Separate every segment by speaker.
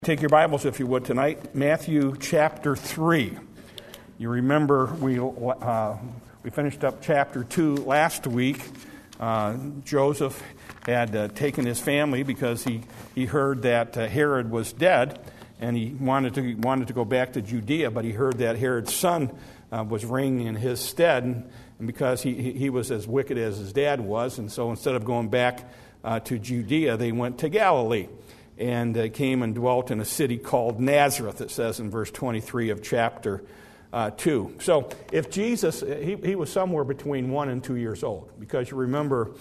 Speaker 1: Take your Bibles, if you would, tonight. Matthew chapter 3. You remember we finished up chapter 2 last week. Joseph had taken his family because he heard that Herod was dead, and he wanted to go back to Judea, but he heard that Herod's son was reigning in his stead, and because he was as wicked as his dad was, and so instead of going back to Judea, they went to Galilee. And came and dwelt in a city called Nazareth, it says in verse 23 of chapter 2. So if Jesus, he was somewhere between 1 and 2 years old, because you remember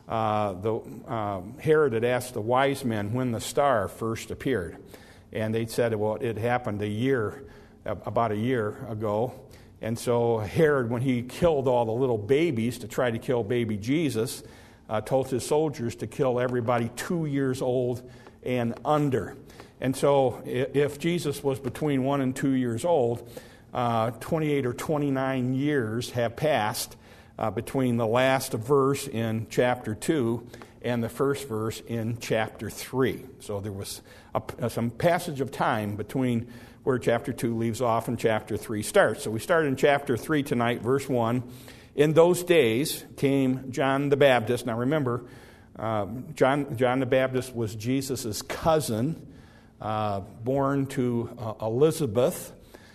Speaker 1: Herod had asked the wise men when the star first appeared. And they said, well, it happened about a year ago. And so Herod, when he killed all the little babies to try to kill baby Jesus, told his soldiers to kill everybody 2 years old and under. And so if Jesus was between 1 and 2 years old, 28 or 29 years have passed between the last verse in chapter 2 and the first verse in chapter 3. So there was some passage of time between where chapter 2 leaves off and chapter 3 starts. So we start in chapter 3 tonight, verse 1. In those days came John the Baptist. Now remember, John the Baptist was Jesus' cousin, born to Elizabeth,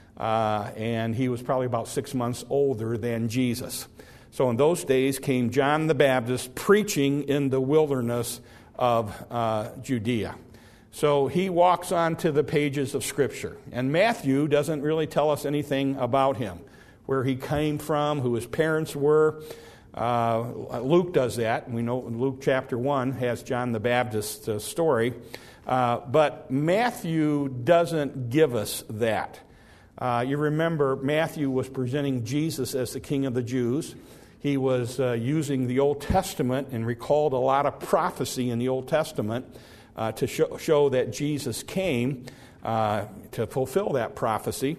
Speaker 1: and he was probably about 6 months older than Jesus. So in those days came John the Baptist preaching in the wilderness of Judea. So he walks onto the pages of Scripture, and Matthew doesn't really tell us anything about him, where he came from, who his parents were. Luke does that. We know Luke chapter 1 has John the Baptist's story. But Matthew doesn't give us that. You remember Matthew was presenting Jesus as the King of the Jews. He was using the Old Testament and recalled a lot of prophecy in the Old Testament to show that Jesus came to fulfill that prophecy.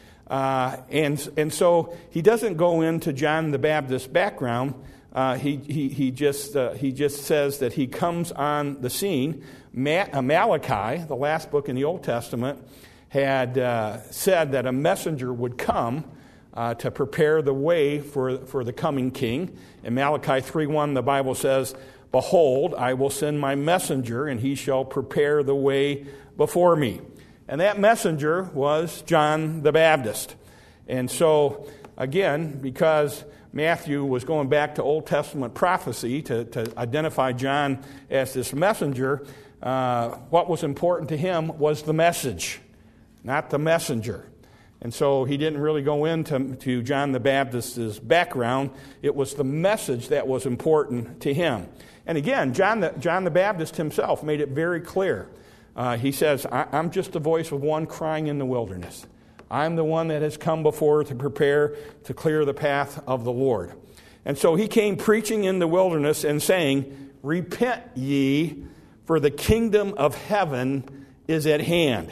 Speaker 1: And so he doesn't go into John the Baptist's background. He just says that he comes on the scene. Malachi, the last book in the Old Testament, had said that a messenger would come to prepare the way for the coming king. In Malachi 3:1, the Bible says, "Behold, I will send my messenger, and he shall prepare the way before me." And that messenger was John the Baptist. And so, again, because Matthew was going back to Old Testament prophecy to identify John as this messenger, what was important to him was the message, not the messenger. And so he didn't really go into John the Baptist's background. It was the message that was important to him. And again, John the Baptist himself made it very clear. He says, I'm just the voice of one crying in the wilderness. I'm the one that has come before to prepare to clear the path of the Lord. And so he came preaching in the wilderness and saying, "Repent ye, for the kingdom of heaven is at hand."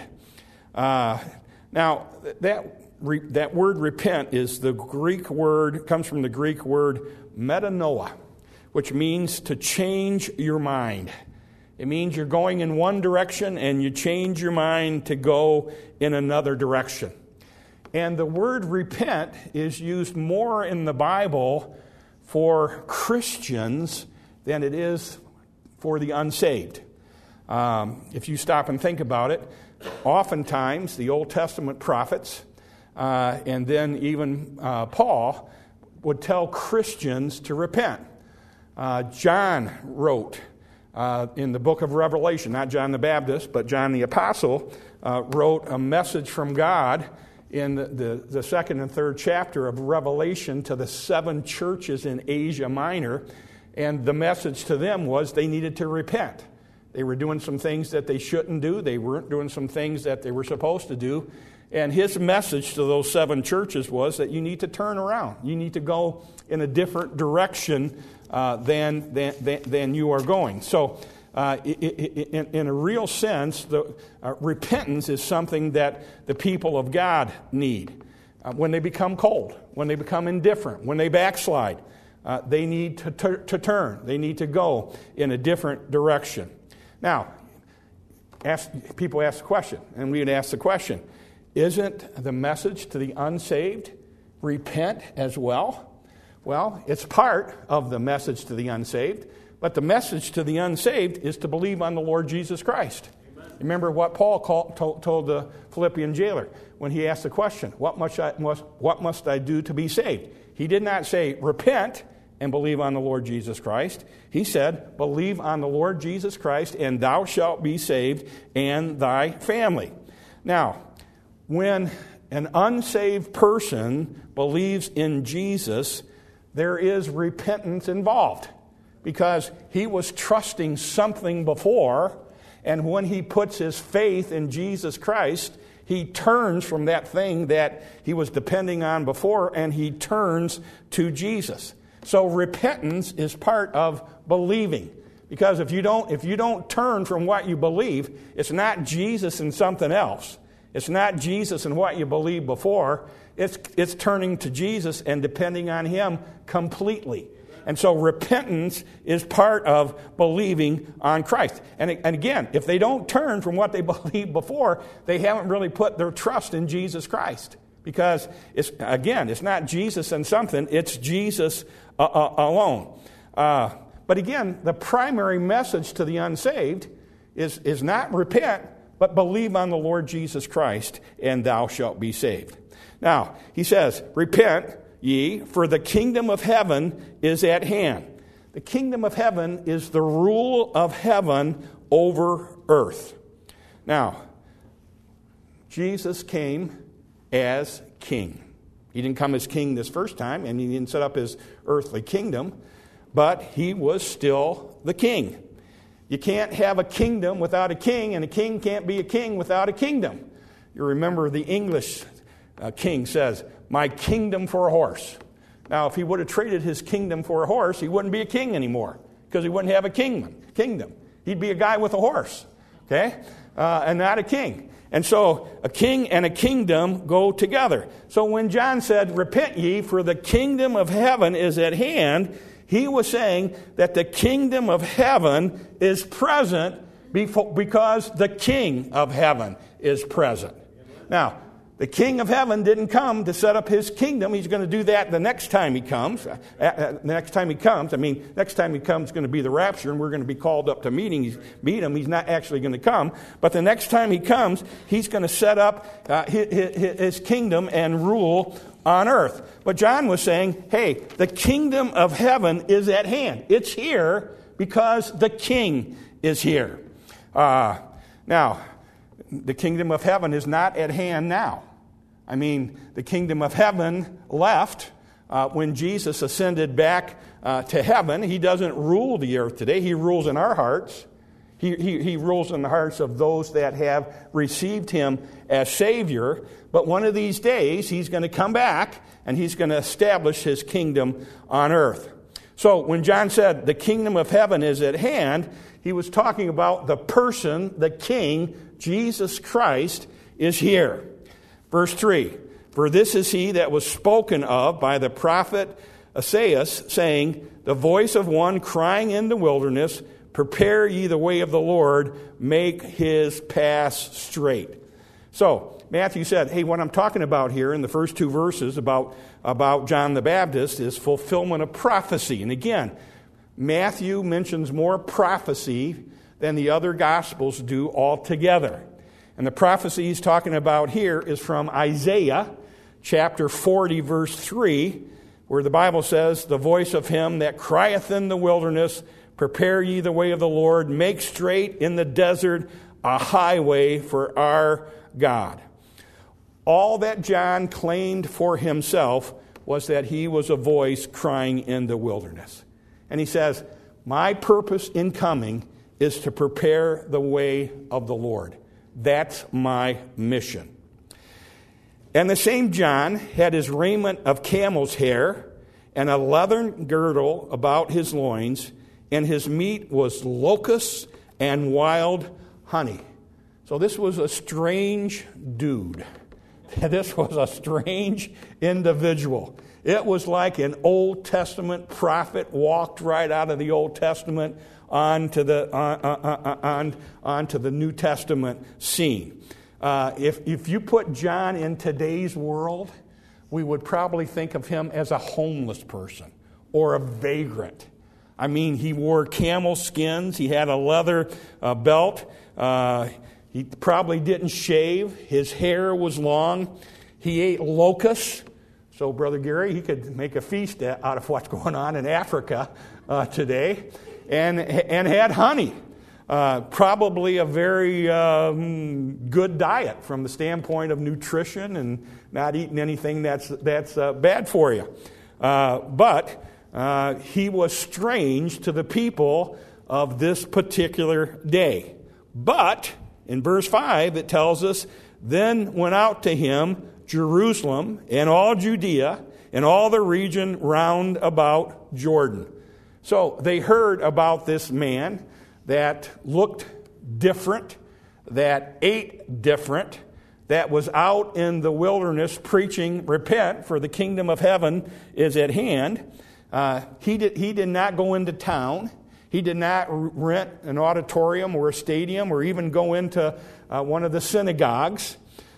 Speaker 1: Now, that word repent is the Greek word, comes from the Greek word metanoia, which means to change your mind. It means you're going in one direction and you change your mind to go in another direction. And the word repent is used more in the Bible for Christians than it is for the unsaved. If you stop and think about it, oftentimes the Old Testament prophets and then even Paul would tell Christians to repent. John wrote in the book of Revelation, not John the Baptist, but John the Apostle, wrote a message from God in the second and third chapter of Revelation to the 7 churches in Asia Minor, and the message to them was they needed to repent. They were doing some things that they shouldn't do. They weren't doing some things that they were supposed to do. And his message to those 7 churches was that you need to turn around. You need to go in a different direction than you are going. So in a real sense, the repentance is something that the people of God need. When they become cold, when they become indifferent, when they backslide, they need to turn. They need to go in a different direction. Now, people ask the question, and we'd ask the question, isn't the message to the unsaved repent as well? Well, it's part of the message to the unsaved, but the message to the unsaved is to believe on the Lord Jesus Christ. Amen. Remember what Paul told the Philippian jailer when he asked the question, what must I do to be saved? He did not say, repent and believe on the Lord Jesus Christ. He said, believe on the Lord Jesus Christ, and thou shalt be saved, and thy family. Now, when an unsaved person believes in Jesus, there is repentance involved, because he was trusting something before, and when he puts his faith in Jesus Christ, he turns from that thing that he was depending on before, and he turns to Jesus. So repentance is part of believing. Because if you don't turn from what you believe, it's not Jesus and something else. It's not Jesus and what you believed before. It's turning to Jesus and depending on him completely. And so repentance is part of believing on Christ. And again, if they don't turn from what they believed before, they haven't really put their trust in Jesus Christ. Because, it's not Jesus and something, it's Jesus alone. But again, the primary message to the unsaved is not repent, but believe on the Lord Jesus Christ, and thou shalt be saved. Now, he says, repent ye, for the kingdom of heaven is at hand. The kingdom of heaven is the rule of heaven over earth. Now, Jesus came as king. He didn't come as king this first time, and he didn't set up his earthly kingdom, but he was still the king. You can't have a kingdom without a king, and a king can't be a king without a kingdom. You remember the English king says, my kingdom for a horse. Now, if he would have traded his kingdom for a horse, he wouldn't be a king anymore, because he wouldn't have a kingdom. He'd be a guy with a horse, okay, and not a king. And so a king and a kingdom go together. So when John said, repent ye, for the kingdom of heaven is at hand, he was saying that the kingdom of heaven is present because the King of heaven is present. Now, the King of heaven didn't come to set up his kingdom. He's going to do that the next time he comes. Next time he comes is going to be the rapture, and we're going to be called up to meet him. He's not actually going to come. But the next time he comes, he's going to set up his kingdom and rule on earth. But John was saying, hey, the kingdom of heaven is at hand. It's here because the King is here. Now, the kingdom of heaven is not at hand now. I mean, the kingdom of heaven left when Jesus ascended back to heaven. He doesn't rule the earth today. He rules in our hearts. He rules in the hearts of those that have received him as Savior. But one of these days, he's going to come back, and he's going to establish his kingdom on earth. So when John said the kingdom of heaven is at hand, he was talking about the person, the King, Jesus Christ, is here. Verse 3, for this is he that was spoken of by the prophet Isaiah, saying, the voice of one crying in the wilderness, prepare ye the way of the Lord, make his paths straight. So, Matthew said, hey, what I'm talking about here in the first two verses about John the Baptist is fulfillment of prophecy. And again, Matthew mentions more prophecy than the other Gospels do altogether. And the prophecy he's talking about here is from Isaiah chapter 40, verse 3, where the Bible says, the voice of him that crieth in the wilderness, prepare ye the way of the Lord, make straight in the desert a highway for our God. All that John claimed for himself was that he was a voice crying in the wilderness. And he says, my purpose in coming is to prepare the way of the Lord. That's my mission. And the same John had his raiment of camel's hair and a leathern girdle about his loins, and his meat was locusts and wild honey. So this was a strange dude this was a strange individual. It was like an Old Testament prophet walked right out of the Old Testament onto the New Testament scene. If you put John in today's world, we would probably think of him as a homeless person or a vagrant. I mean, he wore camel skins. He had a leather belt. He probably didn't shave. His hair was long. He ate locusts. So, Brother Gary, he could make a feast out of what's going on in Africa today, and had honey. Probably a very good diet from the standpoint of nutrition and not eating anything that's bad for you. But he was strange to the people of this particular day. But in verse 5, it tells us, then went out to him Jerusalem and all Judea and all the region round about Jordan. So they heard about this man that looked different, that ate different, that was out in the wilderness preaching, repent, for the kingdom of heaven is at hand. He did not go into town. He did not rent an auditorium or a stadium or even go into one of the synagogues.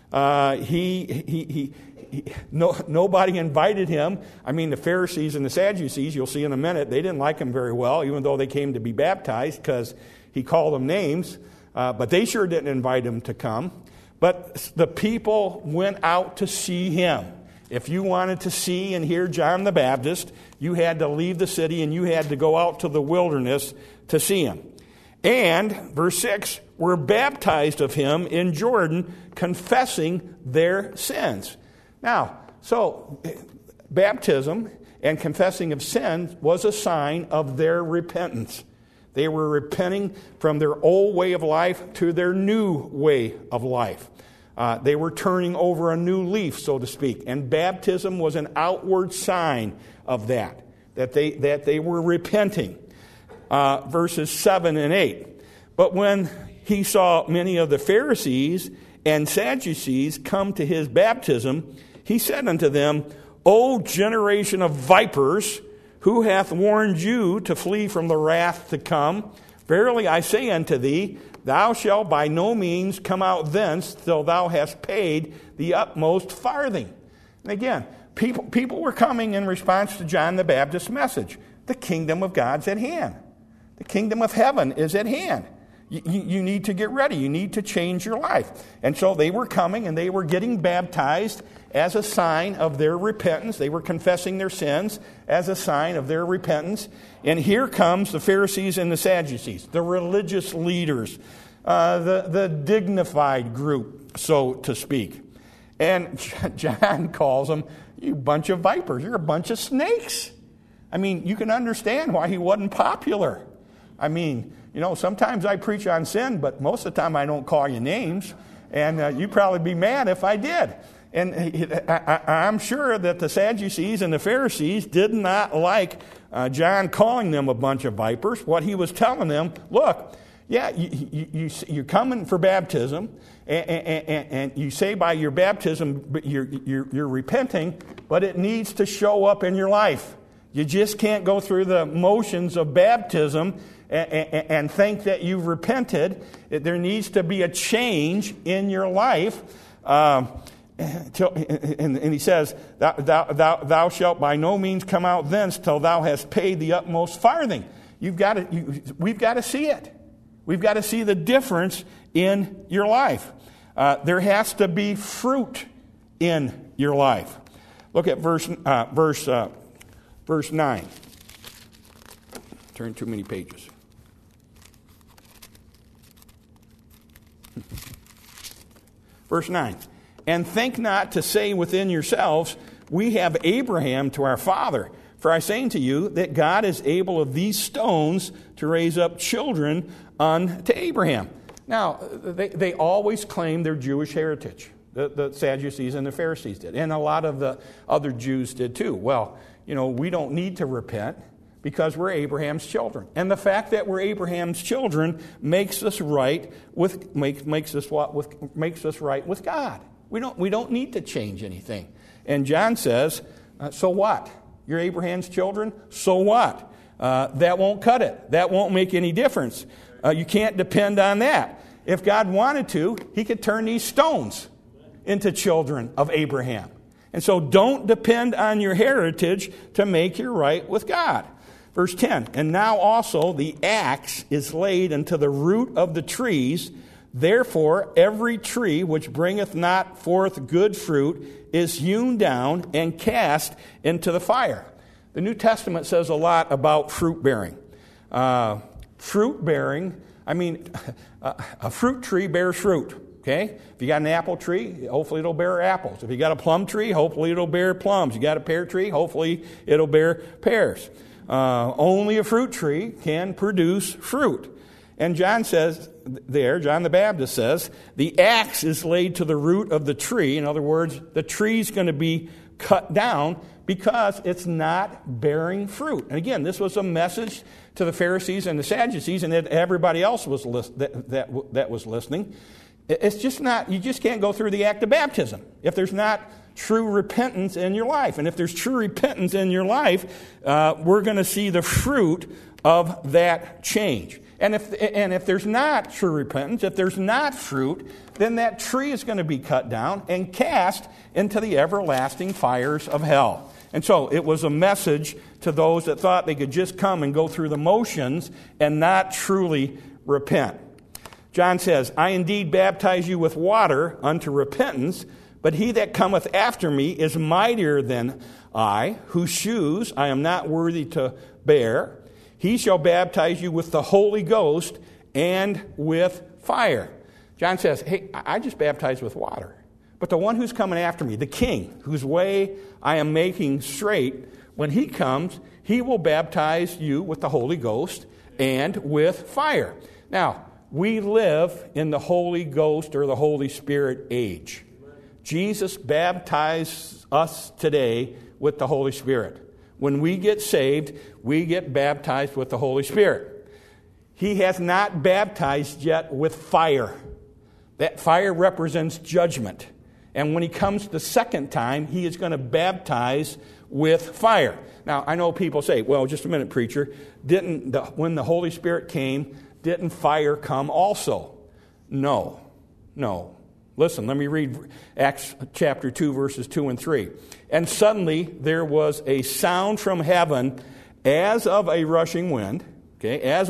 Speaker 1: Nobody invited him. I mean, the Pharisees and the Sadducees, you'll see in a minute, they didn't like him very well, even though they came to be baptized, because he called them names. But they sure didn't invite him to come. But the people went out to see him. If you wanted to see and hear John the Baptist, you had to leave the city and you had to go out to the wilderness to see him. And, verse 6, were baptized of him in Jordan, confessing their sins. Now, so baptism and confessing of sins was a sign of their repentance. They were repenting from their old way of life to their new way of life. They were turning over a new leaf, so to speak. And baptism was an outward sign of that they were repenting. Verses 7 and 8. But when he saw many of the Pharisees and Sadducees come to his baptism, he said unto them, O generation of vipers, who hath warned you to flee from the wrath to come? Verily I say unto thee, thou shalt by no means come out thence till thou hast paid the utmost farthing. And again, people were coming in response to John the Baptist's message. The kingdom of God's at hand. The kingdom of heaven is at hand. You need to get ready. You need to change your life. And so they were coming and they were getting baptized as a sign of their repentance. They were confessing their sins as a sign of their repentance. And here comes the Pharisees and the Sadducees, the religious leaders, the dignified group, so to speak. And John calls them, you bunch of vipers. You're a bunch of snakes. I mean, you can understand why he wasn't popular. I mean, sometimes I preach on sin, but most of the time I don't call you names. And you'd probably be mad if I did. And I'm sure that the Sadducees and the Pharisees did not like John calling them a bunch of vipers. What he was telling them, look, yeah, you're coming for baptism, and you say by your baptism you're repenting, but it needs to show up in your life. You just can't go through the motions of baptism and think that you've repented. There needs to be a change in your life. And he says, thou shalt by no means come out thence till thou hast paid the utmost farthing. We've got to see it. We've got to see the difference in your life. There has to be fruit in your life. Look at verse 9. Turn too many pages. Verse 9. And think not to say within yourselves, we have Abraham to our father. For I say unto you that God is able of these stones to raise up children unto Abraham. Now, they always claim their Jewish heritage. The Sadducees and the Pharisees did. And a lot of the other Jews did too. Well, we don't need to repent because we're Abraham's children. And the fact that we're Abraham's children makes us right with God. We don't need to change anything. And John says, so what? You're Abraham's children? So what? That won't cut it. That won't make any difference. You can't depend on that. If God wanted to, he could turn these stones into children of Abraham. And so don't depend on your heritage to make you right with God. Verse 10, and now also the axe is laid unto the root of the trees. Therefore every tree which bringeth not forth good fruit is hewn down and cast into the fire. The New Testament says a lot about fruit bearing. Fruit bearing, a fruit tree bears fruit. Okay? If you got an apple tree, hopefully it'll bear apples. If you got a plum tree, hopefully it'll bear plums. You got a pear tree, hopefully it'll bear pears. Only a fruit tree can produce fruit. And John says there, John the Baptist says, the axe is laid to the root of the tree. In other words, the tree's going to be cut down because it's not bearing fruit. And again, this was a message to the Pharisees and the Sadducees and everybody else was that was listening. It's just not, you just can't go through the act of baptism if there's not true repentance in your life. And if there's true repentance in your life, we're going to see the fruit of that change. And if there's not true repentance, if there's not fruit, then that tree is going to be cut down and cast into the everlasting fires of hell. And so it was a message to those that thought they could just come and go through the motions and not truly repent. John says, I indeed baptize you with water unto repentance, but he that cometh after me is mightier than I, whose shoes I am not worthy to bear. He shall baptize you with the Holy Ghost and with fire. John says, hey, I just baptize with water. But the one who's coming after me, the King, whose way I am making straight, when he comes, he will baptize you with the Holy Ghost and with fire. Now, we live in the Holy Ghost or the Holy Spirit age. Jesus baptized us today with the Holy Spirit. When we get saved, we get baptized with the Holy Spirit. He has not baptized yet with fire. That fire represents judgment. And when he comes the second time, he is going to baptize with fire. Now, I know people say, well, just a minute, preacher. When the Holy Spirit came, didn't fire come also? No. Listen, let me read Acts chapter 2, verses 2 and 3. And suddenly there was a sound from heaven as of a rushing wind, as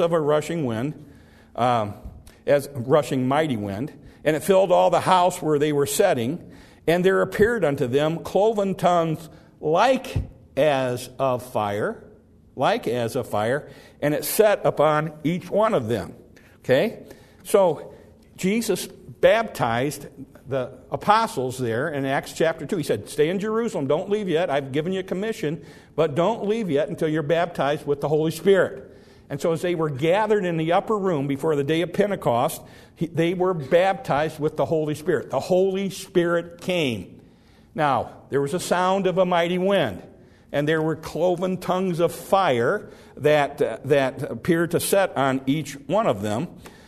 Speaker 1: rushing mighty wind, and it filled all the house where they were sitting, and there appeared unto them cloven tongues like as of fire, and it set upon each one of them. Okay? So Jesus baptized the apostles there in Acts chapter 2. He said, stay in Jerusalem, don't leave yet. I've given you a commission, but don't leave yet until you're baptized with the Holy Spirit. And so as they were gathered in the upper room before the day of Pentecost, they were baptized with the Holy Spirit. The Holy Spirit came. Now, there was a sound of a mighty wind, and there were cloven tongues of fire that appeared to set on each one of them.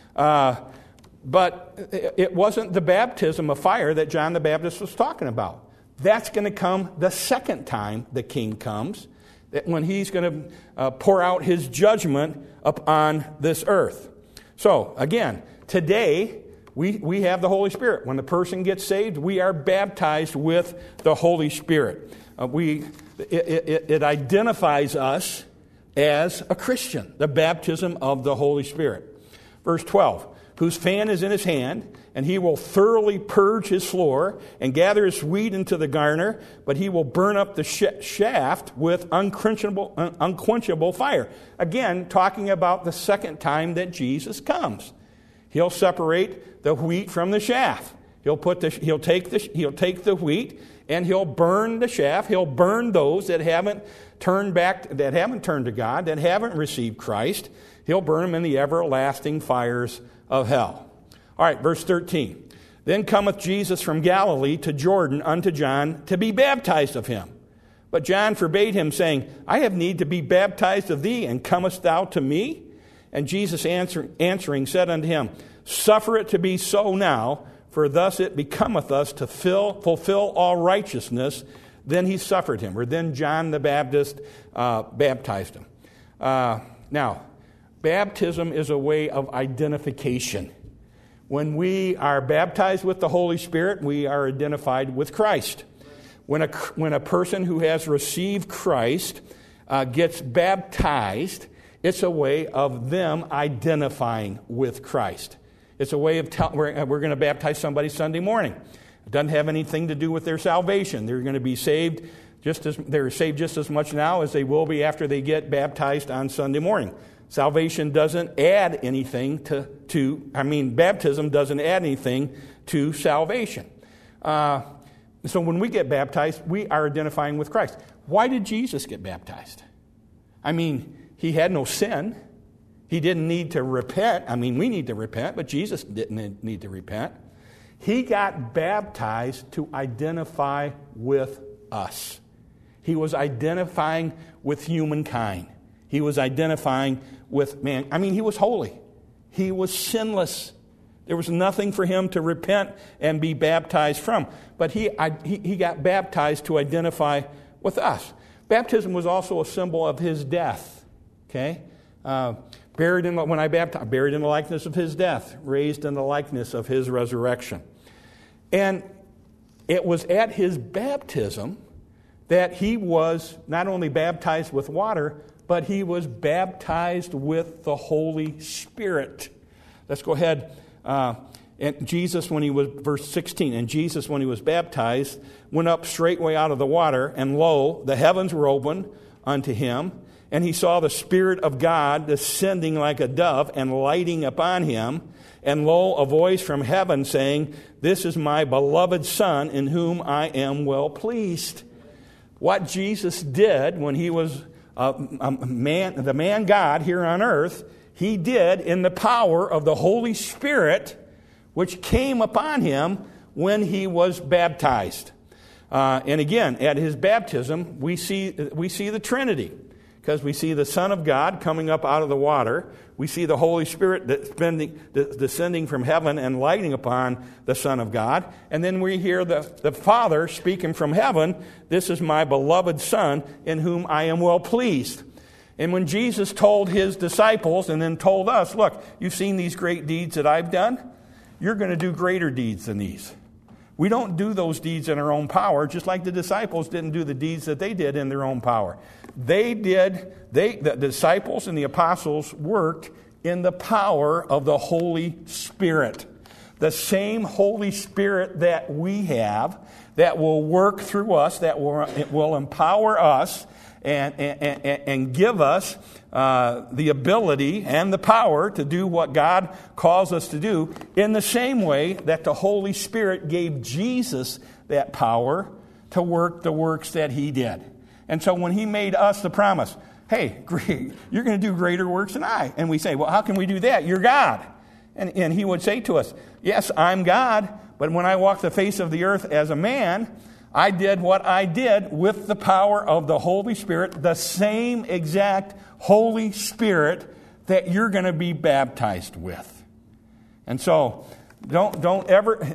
Speaker 1: But it wasn't the baptism of fire that John the Baptist was talking about. That's going to come the second time the King comes, when he's going to pour out his judgment upon this earth. So, again, today we have the Holy Spirit. When the person gets saved, we are baptized with the Holy Spirit. It identifies us as a Christian, the baptism of the Holy Spirit. Verse 12. Whose fan is in his hand, and he will thoroughly purge his floor and gather his wheat into the garner, but he will burn up the shaft with unquenchable fire. Again, talking about the second time that Jesus comes. He'll separate the wheat from the chaff. He'll take the wheat and he'll burn the chaff. He'll burn those that haven't turned to God, that haven't received Christ. He'll burn them in the everlasting fires of hell. All right, verse 13. Then cometh Jesus from Galilee to Jordan unto John to be baptized of him. But John forbade him, saying, I have need to be baptized of thee, and comest thou to me? And Jesus answering said unto him, Suffer it to be so now, for thus it becometh us to fulfill all righteousness. Then he suffered him, or then John the Baptist baptized him. Now, baptism is a way of identification. When we are baptized with the Holy Spirit, we are identified with Christ. When a person who has received Christ gets baptized, it's a way of them identifying with Christ. It's a way of we're going to baptize somebody Sunday morning. It doesn't have anything to do with their salvation. They're going to be saved they're saved just as much now as they will be after they get baptized on Sunday morning. Salvation doesn't add anything baptism doesn't add anything to salvation. So when we get baptized, we are identifying with Christ. Why did Jesus get baptized? He had no sin. He didn't need to repent. We need to repent, but Jesus didn't need to repent. He got baptized to identify with us. He was identifying with humankind. He was identifying with man. He was holy. He was sinless. There was nothing for him to repent and be baptized from. But he got baptized to identify with us. Baptism was also a symbol of his death. Okay? Buried in the likeness of his death, raised in the likeness of his resurrection. And it was at his baptism that he was not only baptized with water, but he was baptized with the Holy Spirit. Let's go ahead. And Jesus, when he was, verse 16, and Jesus, when he was baptized, went up straightway out of the water, and lo, the heavens were opened unto him, and he saw the Spirit of God descending like a dove and lighting upon him. And lo, a voice from heaven saying, This is my beloved Son, in whom I am well pleased. What Jesus did when he was the man God here on earth, he did in the power of the Holy Spirit, which came upon him when he was baptized. And again, at his baptism, we see the Trinity, because we see the Son of God coming up out of the water. We see the Holy Spirit descending from heaven and lighting upon the Son of God. And then we hear the Father speaking from heaven, This is my beloved Son, in whom I am well pleased. And when Jesus told his disciples and then told us, look, you've seen these great deeds that I've done. You're going to do greater deeds than these. We don't do those deeds in our own power, just like the disciples didn't do the deeds that they did in their own power. The disciples and the apostles worked in the power of the Holy Spirit. The same Holy Spirit that we have, that will work through us, that will empower us and give us the ability and the power to do what God calls us to do, in the same way that the Holy Spirit gave Jesus that power to work the works that he did. And so when he made us the promise, hey, you're going to do greater works than I. And we say, well, how can we do that? You're God. And he would say to us, yes, I'm God, but when I walked the face of the earth as a man, I did what I did with the power of the Holy Spirit, the same exact Holy Spirit that you're going to be baptized with. And so don't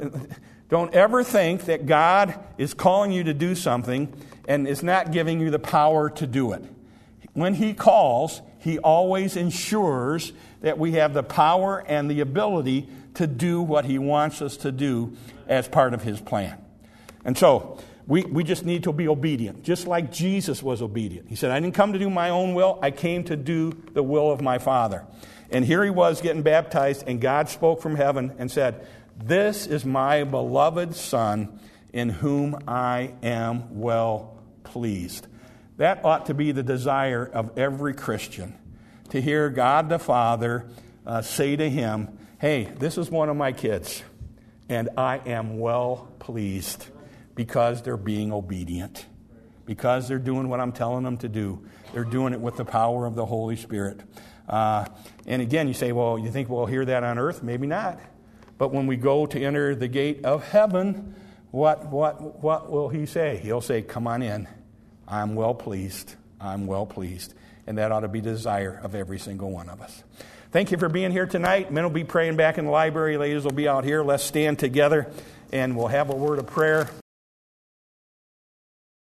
Speaker 1: ever think that God is calling you to do something and is not giving you the power to do it. When he calls, he always ensures that we have the power and the ability to do what he wants us to do as part of his plan. And so we just need to be obedient, just like Jesus was obedient. He said, I didn't come to do my own will. I came to do the will of my Father. And here he was getting baptized, and God spoke from heaven and said, This is my beloved Son, in whom I am well pleased. That ought to be the desire of every Christian, to hear God the Father say to him, hey, this is one of my kids, and I am well pleased, because they're being obedient, because they're doing what I'm telling them to do. They're doing it with the power of the Holy Spirit. And again, you say, well, you think we'll hear that on earth? Maybe not. But when we go to enter the gate of heaven, what will he say? He'll say, come on in. I'm well pleased. I'm well pleased. And that ought to be the desire of every single one of us. Thank you for being here tonight. Men will be praying back in the library. Ladies will be out here. Let's stand together and we'll have a word of prayer.